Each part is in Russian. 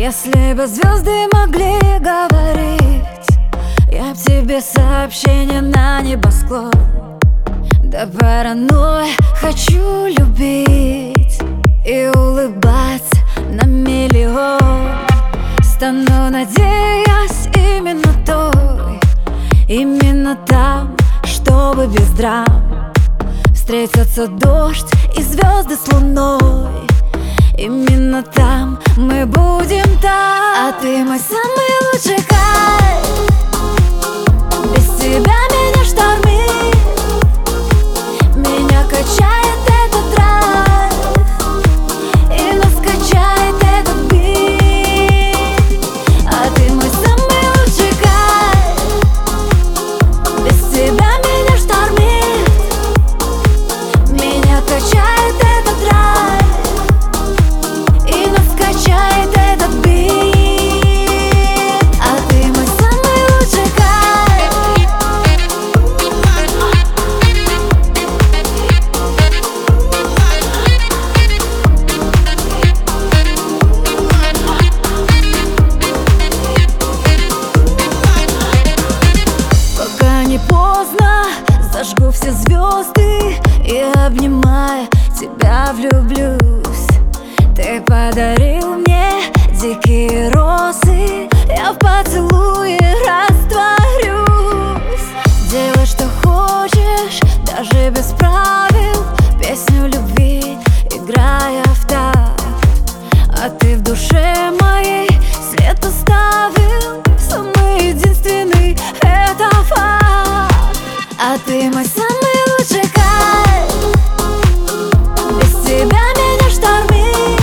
Если бы звезды могли говорить, я б тебе сообщение на небосклон. Да паранойя, хочу любить и улыбаться на миллион. Стану, надеясь, именно той, именно там, чтобы без драм встретятся дождь и звезды с луной. Именно там мы будем там. А ты мой самый лучший кайф. Без тебя меня штормит, меня качает этот драйв, и нас качает этот бит. А ты мой самый лучший кайф. Без тебя меня штормит, меня качает этот драйв, и нас качает этот бит. А ты мой самый лучший кайф. Пока не поздно, зажгу все звезды и, обнимая тебя, влюблюсь. Ты подарил мне дикие розы, я в поцелуе растворюсь. Делай, что хочешь, даже без правил, песню любви, играя в такт. А ты в душе моей след оставил, самый единственный, это факт. А ты мой самый лучший кайф. Без тебя меня штормит,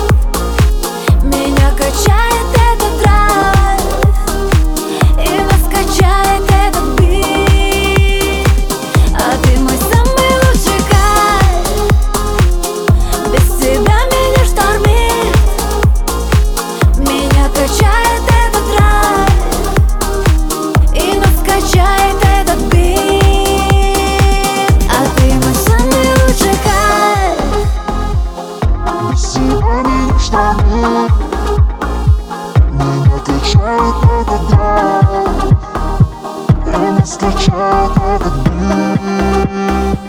меня качает этот драйв, и нас качает этот бит. А ты мой самый лучший кайф. Без тебя меня штормит, меня качает этот драйв, и нас качает этот бит. А ты мой самый лучший кайф. Без тебя меня штормит, меня качает этот драйв, и нас качает этот бит.